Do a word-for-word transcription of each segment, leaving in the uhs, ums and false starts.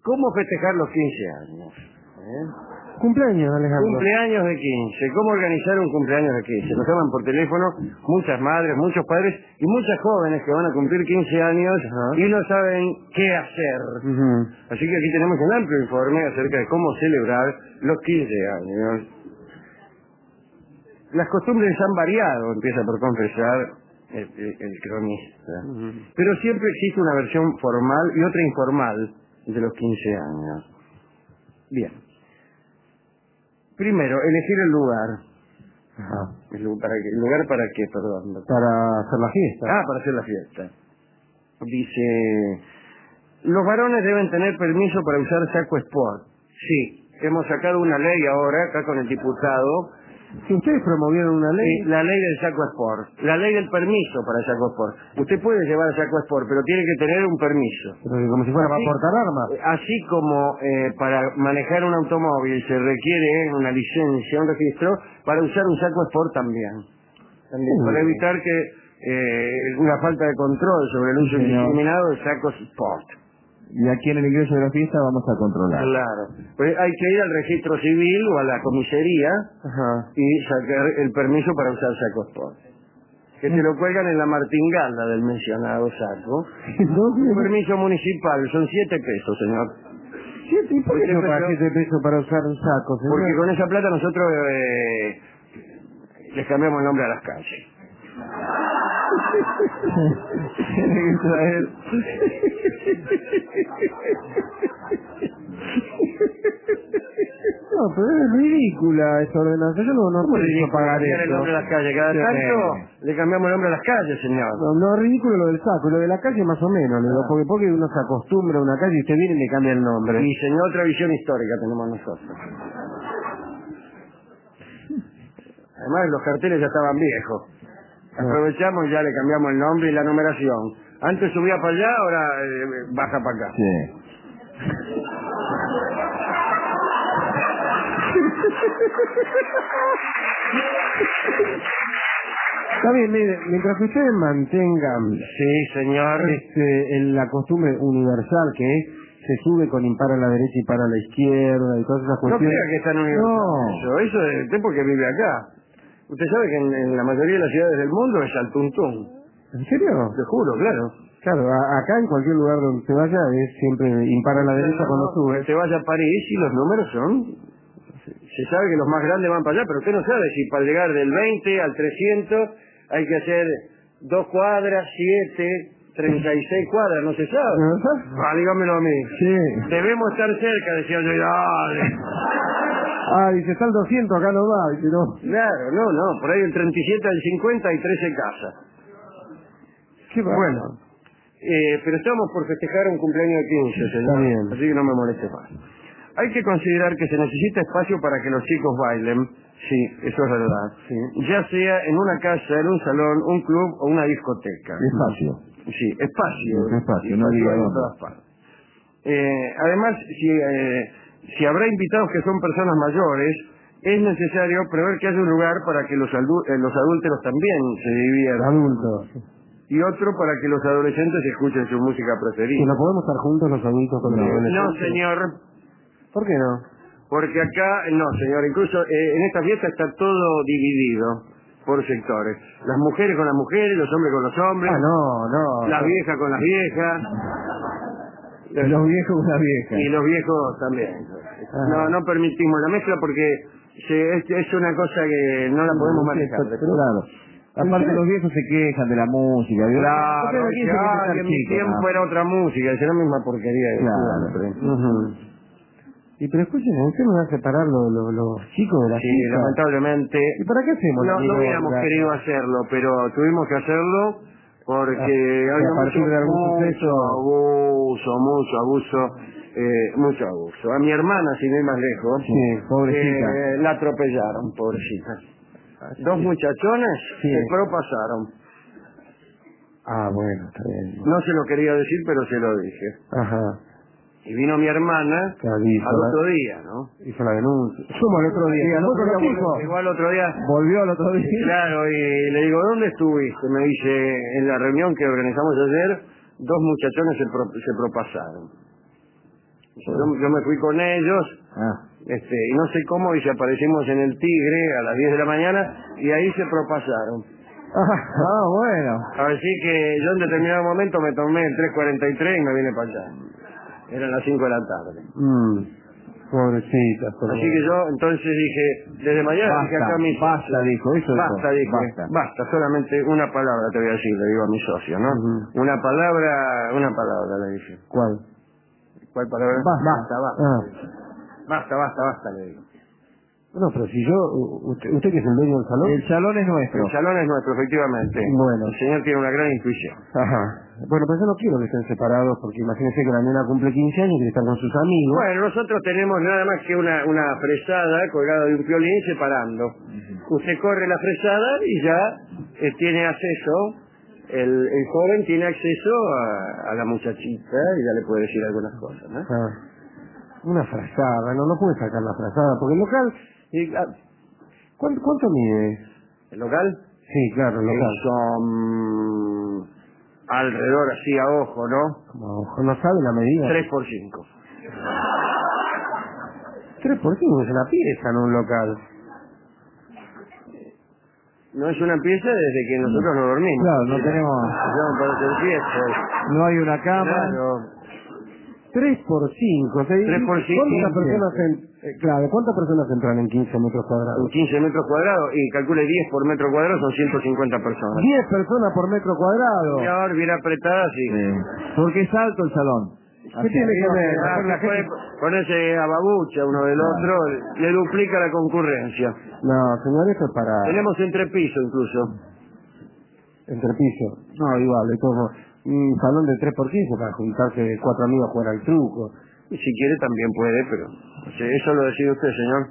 ¿Cómo festejar los quince años? ¿Eh? Cumpleaños, Alejandro. Cumpleaños de quince. ¿Cómo organizar un cumpleaños de quince? Nos llaman por teléfono muchas madres, muchos padres y muchas jóvenes que van a cumplir quince años uh-huh. y no saben qué hacer. Uh-huh. Así que aquí tenemos un amplio informe acerca de cómo celebrar los quince años. Las costumbres han variado, empieza por confesar el, el, el cronista. Uh-huh. Pero siempre existe una versión formal y otra informal de los quince años. Bien. Primero, elegir el lugar. Ajá. ¿El lugar para qué? ¿El lugar para qué, perdón? Para hacer la fiesta. Ah, para hacer la fiesta. Dice, los varones deben tener permiso para usar saco sport. Sí, hemos sacado una ley ahora, acá con el diputado. Si ustedes promovieron una ley... Sí, la ley del saco sport. La ley del permiso para el saco sport. Usted puede llevar el saco sport, pero tiene que tener un permiso. Pero como si fuera así, para portar armas. Así como eh, para manejar un automóvil se requiere una licencia, un registro, para usar un saco sport también. También uh, para evitar que eh, una falta de control sobre el uso indiscriminado de sacos sport. Y aquí en el ingreso de la fiesta vamos a controlar. Claro. Pues hay que ir al registro civil o a la comisaría Ajá. y sacar el permiso para usar saco sport. Que te lo cuelgan en la martingala del mencionado saco. Un permiso municipal, son siete pesos, señor. ¿Siete? ¿Y por qué no paga siete pesos para usar un saco, señor? Porque con esa plata nosotros eh, les cambiamos el nombre a las calles. No, pero es ridícula esa ordenanza. Yo no, no puedo pagar eso. El nombre a las calles. Cada tanto le cambiamos el nombre a las calles, señor. No, no, es ridículo lo del saco. Lo de la calle más o menos. Ah. Porque, porque uno se acostumbra a una calle y usted viene y le cambia el nombre. Y señor, otra visión histórica tenemos nosotros. Además, los carteles ya estaban viejos. Aprovechamos y ya le cambiamos el nombre y la numeración. Antes subía para allá, ahora eh, baja para acá. Sí. Está bien, mire, mientras que ustedes mantengan sí, señor, este, en la costumbre universal que es se sube con impar a la derecha y para a la izquierda y todas esas cuestiones. No crea que está en universal. No. Eso, eso es usted porque vive acá. Usted sabe que en, en la mayoría de las ciudades del mundo es al tuntún. ¿En serio? Te juro, claro. Claro, a, acá en cualquier lugar donde se vaya es siempre impar a la derecha no, cuando no, sube. Se vaya a París y los números son... Se sabe que los más grandes van para allá, pero usted no sabe si para llegar del veinte al trescientos hay que hacer dos cuadras, siete, treinta y seis cuadras, no se sabe. ¿No sabes? Ah, dígamelo a mí. Sí. Debemos estar cerca, decía yo. Dale. Ah, dice, está el doscientos, acá no va. Dice, no. Claro, no, no, por ahí el treinta y siete al cincuenta hay trece casas. Qué bueno. Bueno, eh, pero estamos por festejar un cumpleaños de quince, señor. Está bien. Así que no me moleste más. Hay que considerar que se necesita espacio para que los chicos bailen. Sí, eso es verdad. Sí. Ya sea en una casa, en un salón, un club o una discoteca. Espacio. Sí, espacio. Es espacio, no diga en todas partes. Eh, además, si, eh, si habrá invitados que son personas mayores, es necesario prever que haya un lugar para que los, adu- eh, los adúlteros también se diviertan. Adultos. Y otro para que los adolescentes escuchen su música preferida. ¿Y no podemos estar juntos los adultos con los adolescentes? No, señor. ¿Por qué no? Porque acá, no, señor, incluso eh, en esta fiesta está todo dividido por sectores. Las mujeres con las mujeres, los hombres con los hombres. Ah, no, no. Las viejas con las viejas. Los, los viejos con las viejas. Y los viejos también. Ajá. No, no permitimos la mezcla porque se, es, es una cosa que no la podemos manejar. Claro. Aparte los viejos se quejan de la música. Claro, que, ah, que en mi tiempo ¿no? era otra música, es la misma porquería. Claro. Uh-huh. Y pero escuchen, ¿usted nos va a separar los lo, lo chicos de la Sí, chica? lamentablemente. ¿Y para qué hacemos? No, no hubiéramos querido hacerlo, pero tuvimos que hacerlo porque ah, había a partir mucho, de algún mucho suceso... abuso, mucho abuso, eh, mucho abuso. A mi hermana, sin ir más lejos, sí, pobrecita. Eh, la atropellaron, pobrecita. Dos muchachones sí. se propasaron. Ah, bueno, está bien. No se lo quería decir, pero se lo dije. Ajá. Y vino mi hermana claro, al la... otro día, ¿no? Hizo la denuncia. Sumo al otro día. Sí, al otro día volvió, llegó al otro día. Volvió al otro día. Claro, y le digo, ¿dónde estuviste? Me dice, en la reunión que organizamos ayer, dos muchachones se, pro, se propasaron. Yo, yo me fui con ellos, Ah. este, y no sé cómo, y se aparecimos en el Tigre a las diez de la mañana, y ahí se propasaron. Ah, bueno. Así que yo en determinado momento me tomé el tres cuarenta y tres y me vine para allá. Eran las cinco de la tarde. Mm. Pobrecita. Así que yo entonces dije, desde mañana Basta, dije acá a mis basta, socios, dijo, eso basta, dijo, dije, basta. basta, solamente una palabra te voy a decir, le digo a mi socio, ¿no? Ujú. Una palabra, una palabra le dije. ¿Cuál? ¿Cuál palabra? Basta. Basta, basta. Ah. Basta, basta, basta, le digo. No, pero si yo, usted, usted que es el dueño del salón. El salón es nuestro. El salón es nuestro, efectivamente. Bueno. El señor tiene una gran intuición. Ajá. Bueno, pues yo no quiero que estén separados, porque imagínense que la nena cumple quince años y quiere estar con sus amigos. Bueno, nosotros tenemos nada más que una, una fresada colgada de un violín separando. Usted corre la fresada y ya eh, tiene acceso, el, el joven tiene acceso a, a la muchachita y ya le puede decir algunas cosas, ¿no? Ah. Una frazada, no, no puede sacar la frazada, porque el local... eh, ah, ¿cuánto, ¿Cuánto mide? ¿El local? Sí, claro, el local. Son alrededor así a ojo, ¿no? Como, ¿no sabe la medida? Tres por cinco. Tres por cinco es una pieza en un local. No es una pieza desde que nosotros no dormimos. Claro, no tenemos... No, para hacer fiesta. No hay una cama. Claro. Tres por cinco. Tres por cinco. ¿Cuántas personas, en, eh, claro, ¿cuántas personas entran en quince metros En cuadrados? quince metros cuadrados y calcule diez por metro cuadrado son ciento cincuenta personas. Diez personas por metro cuadrado. Y ahora viene apretada así. Porque es alto el salón. ¿Qué tiene que ver? Ah, La se puede gente- ponerse a babucha uno del Claro. otro, le duplica la concurrencia. No, señor, esto es para... Tenemos entrepiso incluso. Entrepiso. No, igual, es como un salón de tres por quince para juntarse cuatro amigos a jugar al truco. Y si quiere también puede, pero o sea, eso lo decide usted, señor.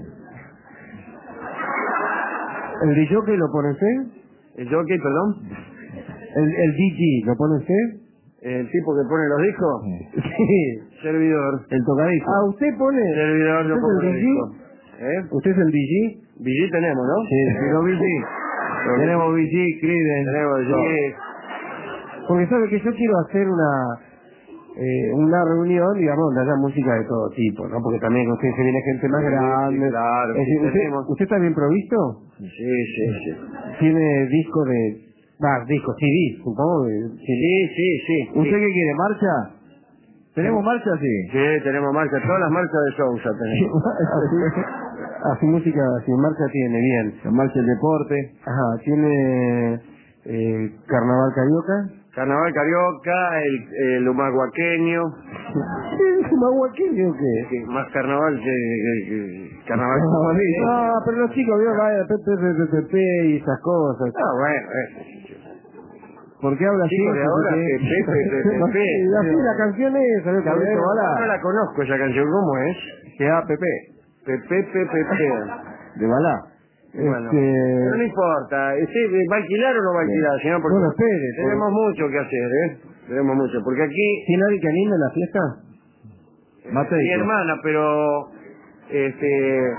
¿El D J lo pone usted? ¿El jockey, perdón? ¿El, el D J lo pone usted? ¿El tipo que pone los discos? Sí. Servidor. El tocadisco. Ah, ¿usted pone? Servidor, yo ¿Usted pongo es el los D J? discos. ¿Eh? ¿Usted es el D J? V G tenemos, ¿no? Sí, pero B G. Tenemos B G, Creedence. Tenemos, sí. Porque sabe que yo quiero hacer una eh, una reunión, digamos, donde haya música de todo tipo, ¿no? Porque también usted se viene gente más Sí, grande. sí, claro, Es decir, sí, ¿usted, tenemos. ¿Usted está bien provisto? Sí, sí, sí. Tiene disco de... Va, disco, C D, supongo. De, Sí, sí, sí. ¿Usted sí. qué quiere, marcha? ¿Tenemos marcha? Sí. Sí, tenemos marcha, todas las marchas de Sousa tenemos. así, así música, así marcha tiene, bien. Marcha el deporte. Ajá, tiene eh, carnaval carioca. Carnaval carioca, el, el humahuaqueño. ¿El humahuaqueño qué? Que más carnaval que, que, que carnaval. Ah, pero los chicos, vio, vaya, P P P P y esas cosas. Ah, bueno, eso. ¿Por qué habla así? Chicos de ahora, Porque- P P P P P. Así la canción es, ¿sabes? Cabrito No Balá. la conozco esa canción, ¿cómo es? Que A P P. P P P P P. De Balá. Bueno, Este... pero no importa. ¿Sí, ¿va a alquilar o no va a alquilar, señor? Porque Bueno, espere. tenemos mucho que hacer, ¿eh? Tenemos mucho. Porque aquí, ¿Tiene alguien que anime la fiesta? Mateico. mi hermana, pero... Este...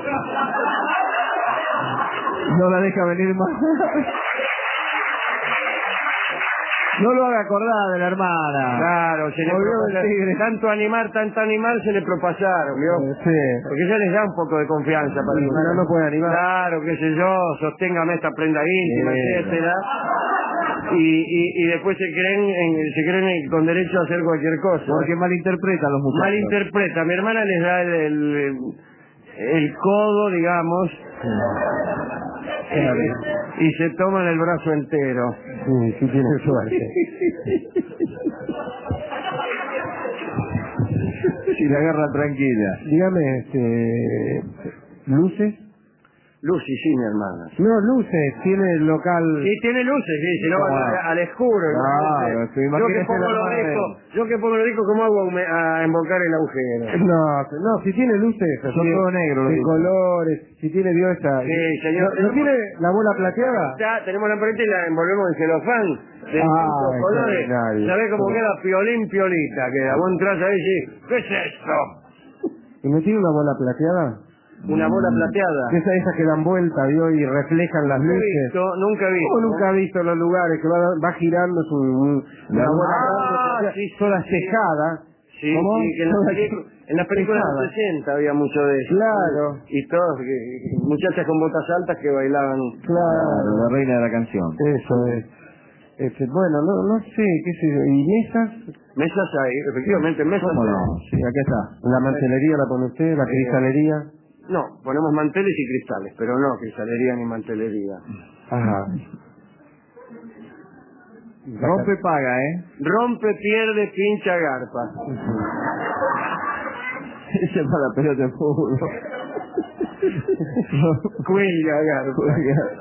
No la deja venir más. No lo haga acordar de la hermana. Claro, se le Volvió propasa- el tigre. tanto animar, tanto animar, se le propasaron, ¿vio? Sí. Porque ya les da un poco de confianza para Sí, animar. no, no puede animar. Claro, qué sé yo, sosténgame esta prenda íntima, Sí. etcétera. Y, y, y después se creen en- se creen en- con derecho a hacer cualquier cosa. Porque malinterpreta a los muchachos. Malinterpreta. Mi hermana les da el, el, el codo, digamos, Claro. y, y se toman el brazo entero. Sí, sí tiene suerte. Si la agarra tranquila. Dígame, este... ¿Luces? Lucy, sí, mi hermana. No, luces. Tiene el local... Sí, tiene luces, sí, si no Claro. va a- al escuro. ¿no? Claro, Luces. sí, yo que imagínese pongo la los madre. discos, yo que pongo los discos, ¿cómo hago a hume- a embocar el agujero? No, no, si tiene luces, Son tiene- todo negro, lo de dice. colores, si tiene dio esa. Sí, señor. ¿No, no tiene la bola plateada? Ya tenemos la paleta y la envolvemos en celofán de Ah, distintos colores. extraordinario. ¿Sabés cómo queda? Piolín, piolita. Queda. Vos entras ahí y decís, ¿qué es esto? ¿Y no tiene una bola plateada? Una bola plateada. Esa, esas que dan vuelta, ¿vio? Y reflejan las Nunca he luces. visto, nunca he visto. ¿Cómo nunca ha visto los lugares que va, va girando su, un- una bola Ah, grande plateada? sí, sí, toda sí. cejada, Sí, ¿Cómo? sí, que en, las pelicu- en las películas de Pesada. los sesenta había mucho de eso. Claro. Y todos, que- muchachas con botas altas que bailaban. Claro. La reina de la canción. Eso es. Este, bueno, no, no sé, qué sé yo. ¿Y mesas? Mesas hay, efectivamente, mesas ¿Cómo no? hay. Sí, acá está. ¿La mantelería la pone usted? ¿La cristalería? No, ponemos manteles y cristales, pero no cristalería ni mantelería. Ajá. Rompe paga, ¿eh? Rompe, pierde, pincha, garpa. Ese es para la pelota de fútbol. Cuelga, garpa.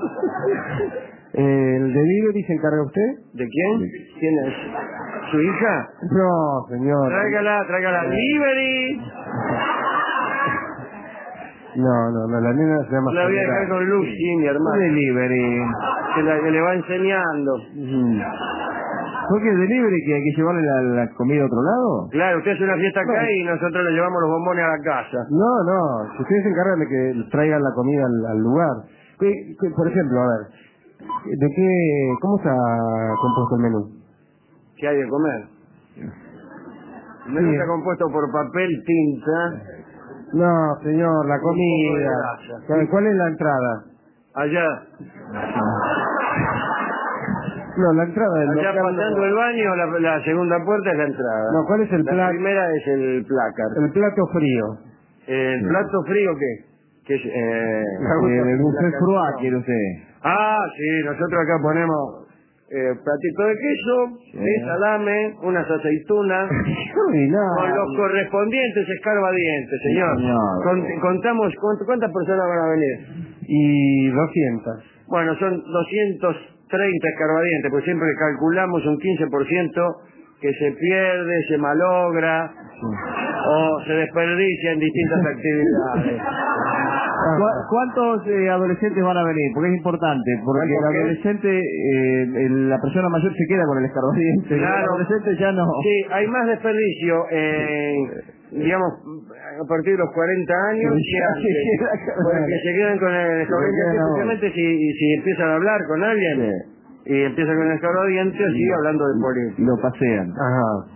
Eh, ¿El delivery se encarga usted? ¿De quién? ¿Quién es? ¿Su hija? No, señor. Tráigala, tráigala. ¡Liberty! No, no, no, la nena se llama La voy a Soledad. dejar con Lucy, mi hermano. Delivery. Que, la, que le va enseñando. ¿Por qué el delivery que hay que llevarle la, la comida a otro lado? Claro, usted hace una fiesta acá y nosotros le llevamos los bombones a la casa. No, no, si ustedes se encargan de que traigan la comida al, al lugar. ¿Qué- qué- por ejemplo, a ver, ¿de qué, cómo está compuesto el menú? ¿Qué hay de comer? El menú Sí. está compuesto por papel, tinta. No, señor, la Un poco de comida. grasa. ¿Cuál- ¿Cuál es la entrada? Allá, No, la entrada del allá local. pasando el baño, la, la segunda puerta es la entrada. No, ¿cuál es el La plato? primera es el plácar. El plato frío. ¿El plato frío qué? ¿Qué es? Eh, Eh, el buffet la froid, canción. quiere usted. Ah, sí, nosotros acá ponemos eh, platito de queso, Sí. sí, salame, unas aceitunas, Uy, no. con los correspondientes escarbadientes, señor. Sí, señor. Con- contamos, ¿cuánto- ¿cuántas personas van a venir? Y doscientas. Bueno, son doscientos treinta escarbadientes, pues siempre calculamos un quince por ciento que se pierde, se malogra o se desperdicia en distintas actividades. ¿Cu- ¿Cuántos eh, adolescentes van a venir? Porque es importante, porque el ¿Cuántos qué? adolescente, eh, el- la persona mayor se queda con el escarbadiente, Claro. el adolescente ya no. Sí, hay más desperdicio, eh, digamos, a partir de los cuarenta años Sí, que ya antes, se queda con- porque se quedan con el escarbadiente, quedan ahora. especialmente si, si empiezan a hablar con alguien y empiezan con el escarbadiente, así hablando de política. Lo pasean. Ajá.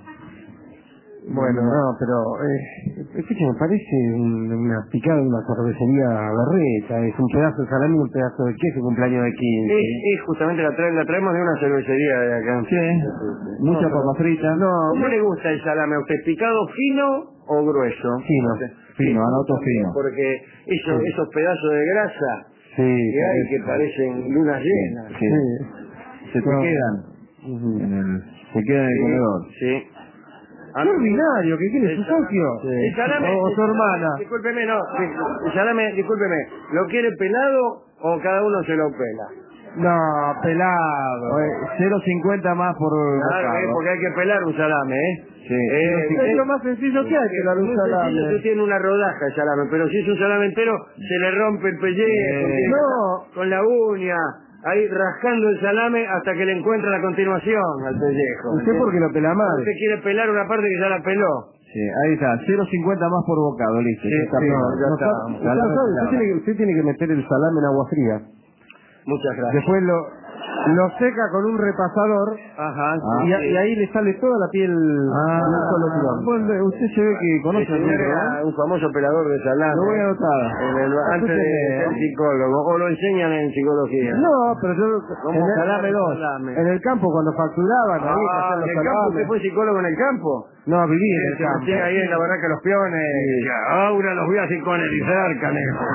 Bueno, no, pero, eh, escúchame, parece un- una picada de una cervecería berreta, es un pedazo de salami y un pedazo de queso, cumpleaños de quince. Es, es justamente la, trae- la traemos de una cervecería de acá. Sí, mucha pero- papa frita. No, ¿Cómo le gusta el salame a usted? ¿Picado fino o grueso? Fino. Fino, anoto fino. Porque eso- Sí. esos pedazos de grasa sí, que hay parece. que parecen lunas llenas. Sí. Sí. Se te No. quedan. Ujú. En el, se quedan en el comedor. Sí. ¡Qué ordinario! ¿Qué quiere su socio? El salame, O su hermana. Discúlpeme, no. El salame, discúlpeme. ¿Lo quiere pelado o cada uno se lo pela? No, pelado. cero cincuenta más por Claro, bocado. eh, porque hay que pelar un salame, ¿eh? Sí. Eh, Es eh, lo más sencillo que hay, pelar un muy sencillo, salame. Usted tiene una rodaja de salame, pero si es un salame entero, se le rompe el pellejo. Eh, tiene que no. estar con la uña, ahí rascando el salame hasta que le encuentra la continuación al pellejo. ¿Usted por qué lo pela mal? Usted quiere pelar una parte que ya la peló. Sí, ahí está, cero cincuenta más por bocado, listo. ya está Sí, pelado. no, ya usted está. no sabe, usted, tiene que, usted tiene que meter el salame en agua fría. Muchas gracias. Después lo, lo seca con un repasador Ajá. Ah. y, a- y ahí le sale toda la piel Ah, en un solo tirón. bueno, usted se ve que conoce Ese el mundo, era ¿no? un famoso pelador de salame. Lo voy a anotar. En el- antes de ser psicólogo, o lo enseñan en psicología. No, pero yo... Como en el- salame dos. Salame. En el campo cuando facturaban, ahí que Ah, hacían ¿en los el campo? salames. ¿Usted fue psicólogo en el campo? No, viví en Sí, el se campo. metía ahí en la barraca de los peones. y decía, ahora los voy a psicoanalizar, canejo.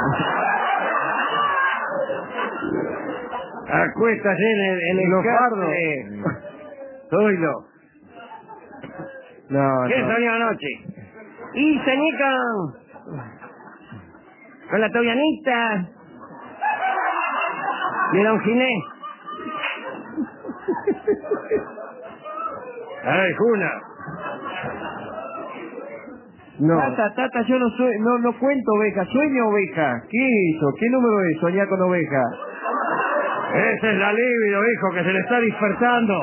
Acuéstate en el, en el Los catre. Oílo. No, ¿Qué no. soñó anoche? Y soñé con... con la tobianita de Don Ginés. Ay, Juna. No. Tata, tata, yo no soy, no, no cuento oveja, sueño oveja. ¿Qué hizo? ¿Qué número es? Soñar con oveja. Esa es la libido, hijo, que se le está despertando.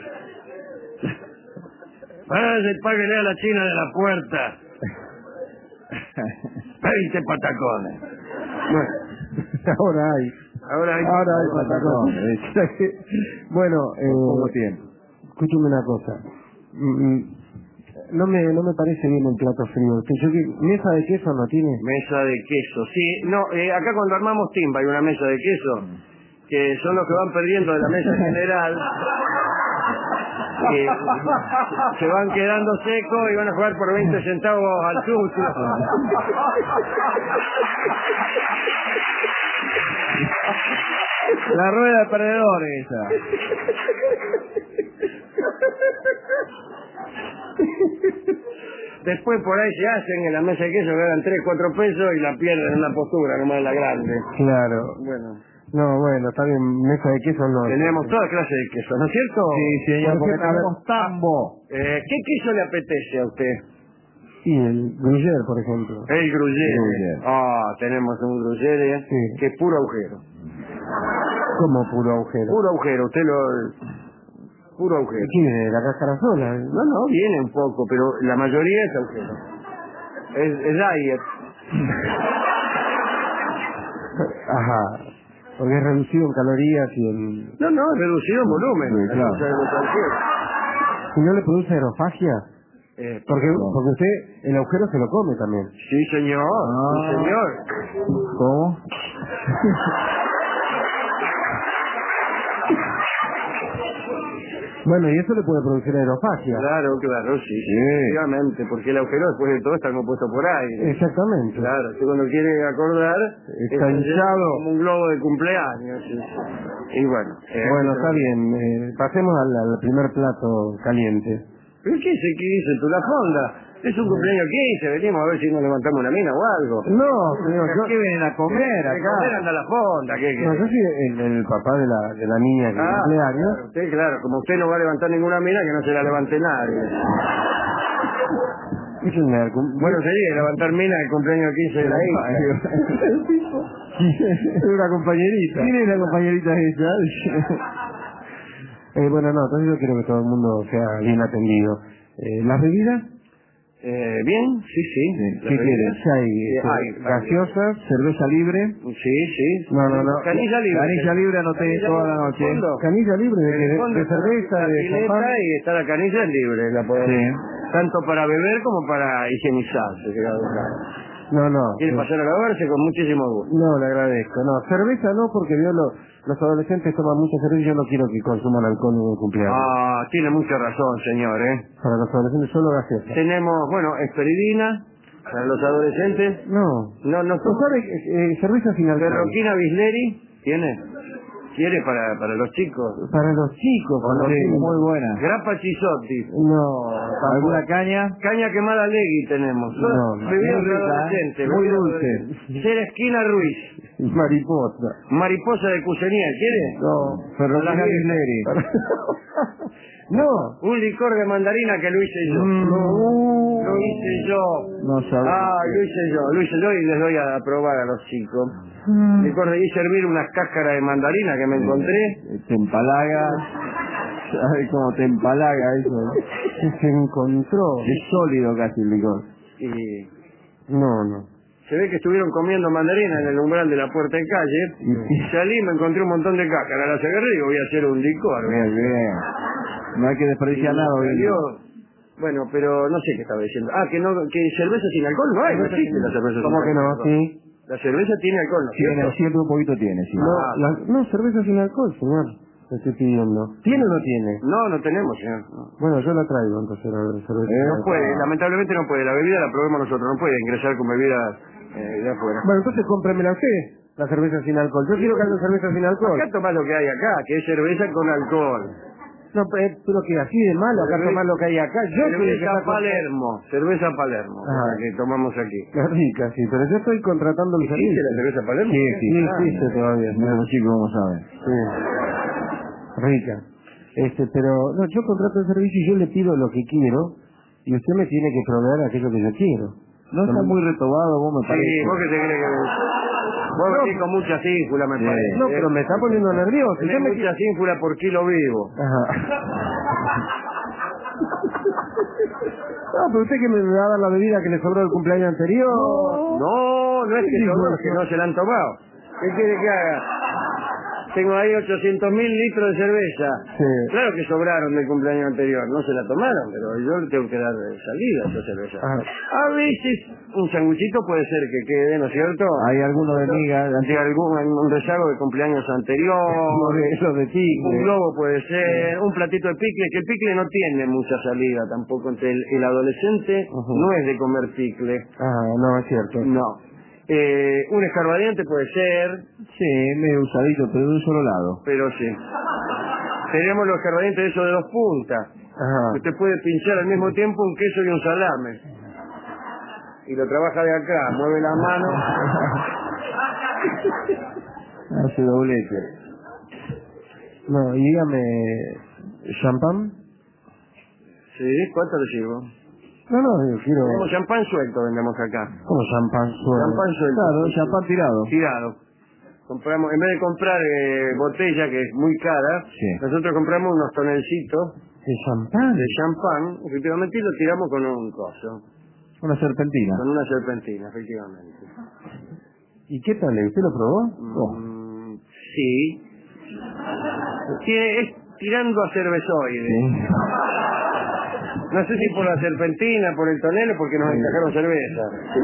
Váyase, páguele a la china de la puerta. veinte patacones. Bueno, ahora hay. Ahora hay, Ahora hay patacones. Bueno, eh, tiempo. escúchame una cosa. Mm, No me, no me parece bien el plato frío. Que yo, que- ¿Mesa de queso no tiene? mesa de queso. Sí, no, eh, acá cuando armamos timba hay una mesa de queso, que son los que van perdiendo de la mesa general, que se van quedando secos y van a jugar por veinte centavos al sucio. La rueda de perdedores esa. Después por ahí se hacen en la mesa de queso, ganan tres, cuatro pesos y la pierden en una postura, nomás la grande. Claro. Bueno, No, bueno, está bien, mesa de queso no. tenemos toda clase de queso, ¿no es cierto? Sí, señor, Por porque ejemplo, a ver, tenemos tambo. Eh, ¿Qué queso le apetece a usted? Sí, el gruyère, por ejemplo. El gruyere. Gruyere. Ah, tenemos un gruyere Sí. que es puro agujero. Como puro agujero. Puro agujero, usted lo... Puro agujero. ¿Qué es? ¿La cáscara sola? No, no, viene un poco, pero la mayoría es agujero. Es, es diet. Ajá. Porque es reducido en calorías y en... No, no, es reducido en volumen. Sí, claro. O sea, lo cualquier. ¿Y no le produce aerofagia? Eh, Porque, no. porque usted el agujero se lo come también. Sí, señor. Ah. Sí, señor. ¿Cómo? Bueno, y eso le puede producir aerofagia. Claro, claro, sí, sí, efectivamente, porque el agujero después de todo está compuesto por aire. Exactamente. Claro, usted cuando quiere acordar, Está es hinchado. como un globo de cumpleaños. sí, sí. Y bueno. eh, Bueno, pero- está bien. Eh, pasemos al, al primer plato caliente. ¿Pero qué es qué dice tú, la fonda? Es un cumpleaños quince, venimos a ver si nos levantamos una mina o algo. No, señor, yo... ¿Qué vienen a comer De comer acá? anda la fonda, ¿qué No, yo qué? soy el, el papá de la, de la niña que Ah, cumple años. claro, usted, claro, como usted no va a levantar ninguna mina, que no se la levante nadie. Es una, cum- Bueno, sería levantar mina el cumpleaños quince de la hija. es una compañerita. ¿Quién es la compañerita esa? eh, bueno, no, entonces yo quiero que todo el mundo sea bien atendido. Eh, ¿Las bebidas? Eh, ¿Bien? Sí, sí. ¿Qué quieres? Hay, Sí, eh, hay, gaseosas, cerveza libre. Sí, sí. No, no, no. Canilla libre. Canilla libre anoté Canilla toda libre la en el noche. fondo. Canilla libre de, En el de- fondo de está cerveza, la de pileta champán. y está la canilla libre. La puede- Sí. Tanto para beber como para higienizarse. que la verdad. No, no. Quiere eh, pasar a lavarse con muchísimo gusto. No, le agradezco. No, cerveza no, porque veo lo- los adolescentes toman mucha cerveza y yo no quiero que consuman alcohol en el cumpleaños. Ah, tiene mucha razón, señor, ¿eh? Para los adolescentes solo gaseosa. Tenemos, bueno, esperidina para los adolescentes. No. No, no, ¿No sabe? Eh, eh, cerveza sin alcohol. Ferroquina Bisleri, ¿tiene? ¿Quiere para, para los chicos? Para los chicos. Con para los los chicos. chicos. Muy buena. Grappa Chisotti. No. ¿Alguna caña? Caña quemada Legui tenemos. No, no. Bebida Muy rica, adolescente, ¿eh? Muy bebida dulce. adolescente. Cera Esquina Ruiz. Mariposa. Mariposa de Cusenier, ¿quiere? No. Ferroquina Las Bisleri. No. Un licor de mandarina que lo hice yo. Mm. No. Lo hice yo. No sabía. Ah, lo hice yo, lo hice yo y les doy a probar a los chicos. Licor de y servir unas cáscaras de mandarina que me encontré. Te empalaga. ¿Sabes cómo te empalaga eso? Se encontró. Es sólido casi el licor. Y No, no. se ve que estuvieron comiendo mandarina en el umbral de la puerta de calle. Y salí y me encontré un montón de cáscaras. Las agarré y digo, voy a hacer un licor. Bien, bien. No hay que desperdiciar Y nada hoy en día. salió- Bueno, pero no sé qué estaba diciendo. Ah, que no, que cerveza sin alcohol no hay, no existe la cerveza ¿Cómo sin que no? alcohol. Sí. La cerveza tiene alcohol, ¿no es Tiene, cierto? siempre un poquito tiene, sí. No, Ah. la- no, cerveza sin alcohol, señor. Le estoy pidiendo. ¿Tiene o no tiene? No, no tenemos, señor. No. Bueno, yo la traigo entonces la cerveza. Eh, No puede, lamentablemente no puede. La bebida la probemos nosotros, no puede ingresar con bebida eh, de afuera. Bueno, entonces cómpremela usted, la cerveza sin alcohol. Yo quiero que haya cerveza sin alcohol. Acá tomás lo que hay acá, que es cerveza con alcohol. No, pe- pero que así de malo, acá Cerveza- tomar lo que hay acá. Yo quiero que cerveza está con- Palermo, cerveza Palermo, Ah. la que tomamos aquí. Qué rica, sí, pero yo estoy contratando el ¿Existe servicio. la cerveza Palermo? Sí, Sí, sí. existe todavía. No los chicos, ¿cómo saben? Sí. Rica. Este, pero, no, yo contrato el servicio y yo le pido lo que quiero y usted me tiene que proveer aquello que yo quiero. No está muy retobado, vos me Sí, parece. vos que te crees que... Vos venís con mucha cínfula, me Sí. parece. No, pero me está poniendo nervioso. Tenés Yo me... mucha cínfula por kilo vivo. Ajá. No, pero usted que me va a dar la bebida que le sobró del cumpleaños anterior. No, no es que dijo sobró, eso? es que no se la han tomado. ¿Qué quiere que haga? Tengo ahí ochocientos mil litros de cerveza. Sí. Claro que sobraron del cumpleaños anterior, no se la tomaron, pero yo le tengo que dar salida a esa cerveza. Ajá. A veces un sanguchito puede ser que quede, ¿no es cierto? Hay alguno de miga, De algún un rezago de cumpleaños anterior, eso de ti. un globo puede ser, un platito de picle, que el picle no tiene mucha salida tampoco entre el, el adolescente, Ujú. no es de comer picle, Ah, no, es cierto. no. Eh, un escarbadiente puede ser, Sí, medio usadito, pero de un solo lado. pero sí. Tenemos los escarbadientes esos de dos puntas. Ajá. Usted puede pinchar al mismo tiempo un queso y un salame. Y lo trabaja de acá, mueve la mano. Hace doblete. No, y dígame, ¿champán? Sí, ¿cuánto le sirvo? No, no, yo quiero... Tenemos champán suelto, vendemos acá. ¿Cómo champán suelto? Champán suelto. Claro, champán tirado. Tirado. Compramos, en vez de comprar eh, botella, que es muy cara, Sí. nosotros compramos unos tonelcitos ¿De champán? de champán, efectivamente, y lo tiramos con un coso, Una serpentina. con una serpentina, efectivamente. ¿Y qué tal? ¿Usted lo probó? Oh. Mm, sí. Tiene- es tirando a cervezoide. Sí. No sé si por la serpentina, por el tonel o porque nos encajaron cerveza.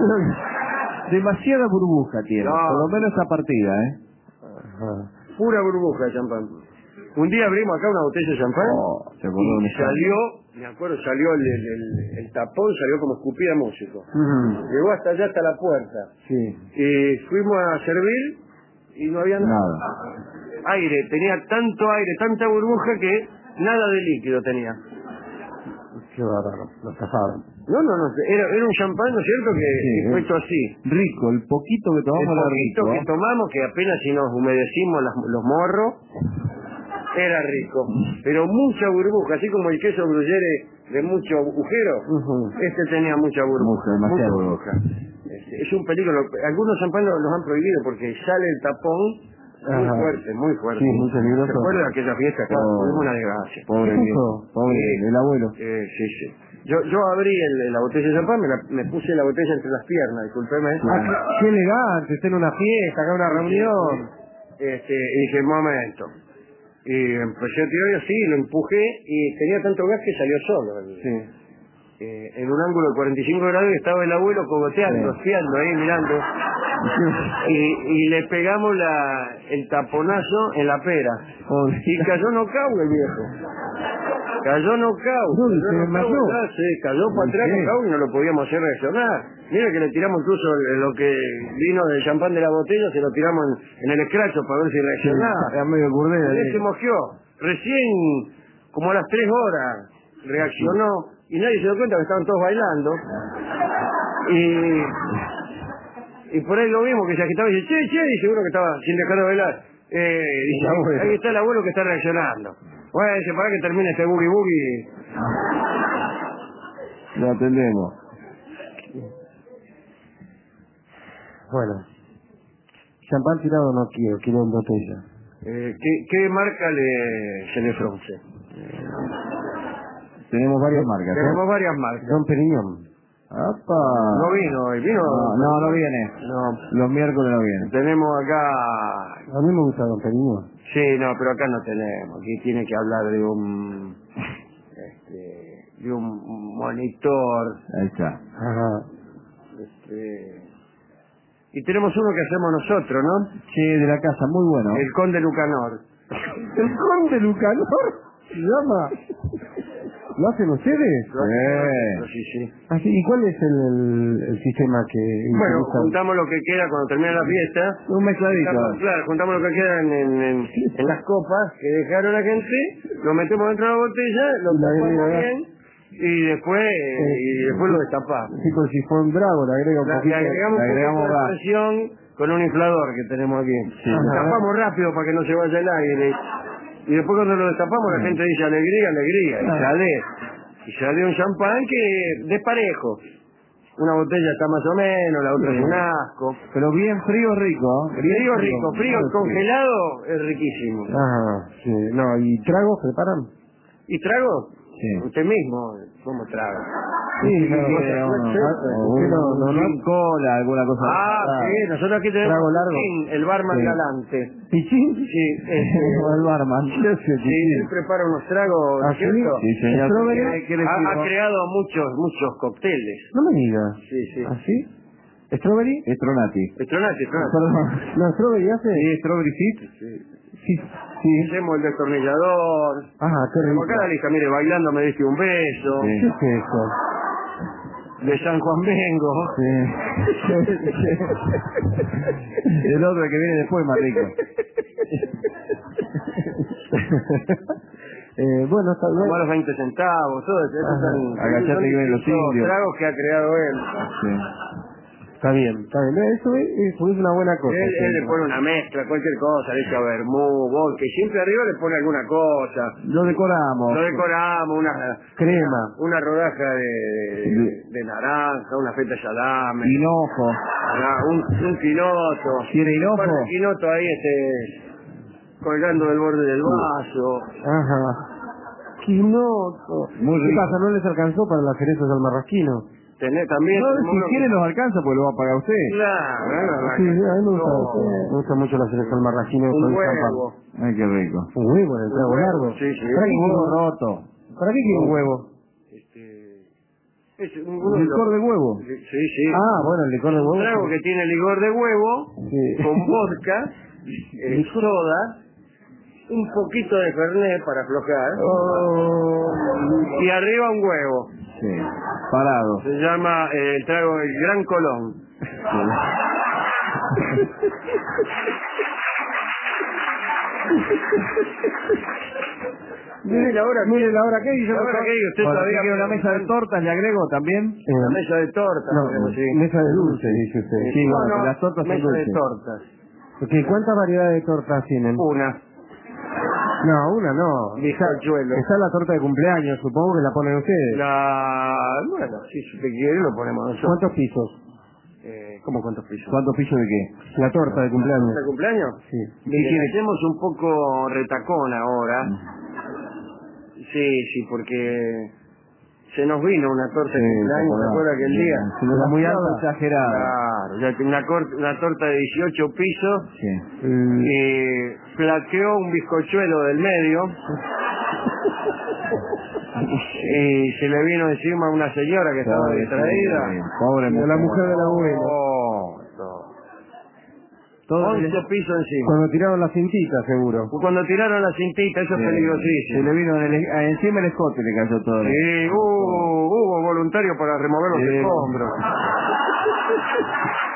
Demasiada burbuja tiene. No. Por lo menos esa partida, ¿eh? Ajá. Pura burbuja de champán. Un día abrimos acá una botella de champán Oh, te acordó de y mi salió, me acuerdo, salió el, el, el- el tapón, salió como escupida músico. Ujú. Llegó hasta allá, hasta la puerta. Sí. Y fuimos a servir y no había nada. Nada. Aire, tenía tanto aire, tanta burbuja que nada de líquido tenía. Qué bárbaro. Lo estafaron. No, no, no, era, era un champán, ¿no es cierto? Que Sí, que fue eh. hecho así. Rico, el poquito que El tomamos era poquito rico. que tomamos, que apenas si nos humedecimos las- los morros, era rico. Pero mucha burbuja, así como el queso gruyere de mucho agujero, Ujú. este tenía mucha burbuja. Mucha, demasiada mucha burbuja. Este, es un peligro. Algunos champán los, los han prohibido porque sale el tapón muy Ajá. fuerte, muy fuerte. Sí, muy peligroso. ¿Se acuerda de aquella fiesta? Acá Oh. tuvimos una desgracia. Pobre ¿Qué viejo. Sí. Pobre, el abuelo. Eh, sí, sí. Yo, yo abrí el- la botella de champán, me, la- me puse la botella entre las piernas, discúlpeme. Ah, qué, qué elegante, está en una fiesta, acá en una reunión. Este, y dije, momento. Y empecé a tirar y así, lo empujé y tenía tanto gas que salió solo. Sí. Eh, en un ángulo de cuarenta y cinco grados y estaba el abuelo cogoteando, Sí. espiando ahí, mirando. Y, y le pegamos la, el taponazo en la pera. Oh, Y cayó knockout el viejo. Cayó knockout. No, Cayó se knockout, mató. ¿verdad? Sí, cayó para atrás Sí. knockout y no lo podíamos hacer reaccionar. Mira que le tiramos incluso el- lo que vino del champán de la botella, se lo tiramos en, en el escracho para ver si reaccionaba. Era medio burdera. Y él se mojió. Recién, como a las tres horas, reaccionó y nadie se dio cuenta que estaban todos bailando. Y, y por ahí lo vimos que se agitaba y dice, che, che, y seguro que estaba sin dejar de bailar. Eh, dice, El abuelo. ahí está el abuelo que está reaccionando. Bueno, dice, para que termine este boogie boogie. Lo atendemos. Bueno. Champán tirado no quiero, quiero en botella. Eh, ¿qué, ¿Qué marca le, se le frunce? Tenemos varias marcas, ¿eh? Tenemos varias marcas. Don Periñón. ¡Apa! No vino hoy, vino. No, no, no viene. No. Los miércoles no viene. Tenemos acá. A mí me gusta Don Periñón. Sí, no, pero acá no tenemos. Aquí tiene que hablar de un. Este, de un monitor. Ahí está. Ajá. Este, y tenemos uno que hacemos nosotros, ¿no? Sí, de la casa, muy bueno. El Conde Lucanor. ¿El Conde Lucanor? ¿Se llama? ¿Lo hacen ustedes? Lo hacemos, sí, sí. Ah, sí. ¿Y cuál es el, el, el sistema que Bueno, utilizan? juntamos lo que queda cuando termina la fiesta. Un mezcladito. Juntamos- Claro, juntamos lo que queda en, en, en- en las copas que dejaron la gente, lo metemos dentro de la botella, lo Y la tapamos agrega- bien y después y después lo destapamos. Sí, con si fue un drago, le agrega un La- poquito. le agregamos le un agregamos poquito de gas. presión con un inflador que tenemos aquí. Sí. Lo Ajá. tapamos rápido para que no se vaya el aire. Y después cuando lo destapamos la gente dice alegría, alegría. Y Ah. sale, y sale un champán que desparejo. Una botella está más o menos, la otra es un asco. Pero bien frío, rico. ¿eh? Bien Frío rico, frío Muy congelado es riquísimo. Ajá, sí. No, ¿y tragos preparan? ¿Y trago? Sí. Usted mismo, ¿cómo traga? Sí, Sí, claro, sí, claro. uno, ¿Usted un, no- no- un no- gin cola, alguna cosa. Ah, sí, nosotros aquí tenemos Trago largo. Pichín, el barman Sí. galante. ¿Pichín? Sí, este, O el barman. ¿Qué hace sí, Pichín? él prepara unos tragos, ¿no ¿Ah, es sí? cierto? Sí, señor. ¿Strawberry? ¿Qué- qué le Ha, ha sirvo? creado muchos, muchos cócteles. No me diga. Sí, sí. ¿Así? ¿Strawberry? Estronati. Estronate, estronate. Perdón. ¿No, Strawberry hace? Sí, Strawberry Fit. Sí. Sí. Hacemos el destornillador. Ah, qué rico. Como cada lista, mire, bailando me diste un beso. Sí. ¿Qué es eso? De San Juan vengo. Sí. El otro que viene después más rico. eh, bueno, está bien. Como a los veinte centavos, todo eso. Esos son- Agachate son que vienen los distintos indios. tragos que ha creado él. Sí. Está bien, está bien. Eso es, eso es una buena cosa. Él, él sí. le pone una mezcla, cualquier cosa, le echa vermú, vodka, y siempre arriba le pone alguna cosa. Lo decoramos. Lo decoramos, una Crema. una rodaja de, de, de naranja, una feta salame, Hinojo. una- un, un quinoto. ¿Quiere hinojo? Un par de quinoto ahí este, colgando del borde del vaso. Ajá. Quinoto. Muy ¿Qué rico. pasa? ¿No les alcanzó para las cerezas del marrasquino? Tenés también... No, tenemos si uno- quiere nos alcanza, pues lo va a pagar usted. Claro, no, no, Sí, a mí me gusta, no. me gusta mucho la cereza del marrasquino. Un con huevo. champán. Ay, qué rico. Un huevo en el trago Un huevo, largo. sí, sí. ¿Para qué Un quiere huevo un huevo? roto. ¿Para qué quiere un huevo? Este, es un, Un uno de licor los- de huevo. Sí, sí. Ah, bueno, el licor de Un huevo. trago que tiene licor de huevo, Sí. con vodka, eh, soda, un poquito de fernet para aflojar, Oh. y arriba un huevo. Sí. Parado. Se llama eh, el trago el Gran Colón. Mire la hora, Mire la hora que hay. la hora que hay, usted Bueno, todavía... ¿usted quiere una mesa de tortas, le agrego también? Eh, La mesa de tortas. no, podemos decir. mesa de dulce, dice usted. Sí, No, bueno, no, las tortas son mesa de dulces. tortas. Porque ¿cuántas variedades de tortas tienen? Una. No, una no. Bizcochuelo. Está la torta de cumpleaños, supongo que la ponen ustedes. La... Bueno, si usted quiere lo ponemos nosotros. ¿Cuántos pisos? Eh, ¿Cómo cuántos pisos? ¿Cuántos pisos de qué? La torta de cumpleaños. ¿De cumpleaños? Sí. Mire, quiere? hacemos un poco retacón ahora. Sí, sí, porque se nos vino una torta de Sí, cumpleaños, ¿se ¿verdad? acuerda aquel día? Sí, era muy alta, Demasiada. exagerada. Claro, ya tiene una, cor- una torta de dieciocho pisos, Sí. Mm, eh, flaqueó un bizcochuelo del medio y se le vino encima una señora que estaba Pobre, distraída. sí, Pobre de la mujer del abuelo. Oh, todo. Todo once se- pisos encima. Cuando tiraron la cintita, seguro. Cuando tiraron la cintita, eso es Sí. peligrosísimo. Se le vino en el- ah, encima el escote, le cayó todo. Sí, hubo, hubo voluntario para remover los Sí. escombros.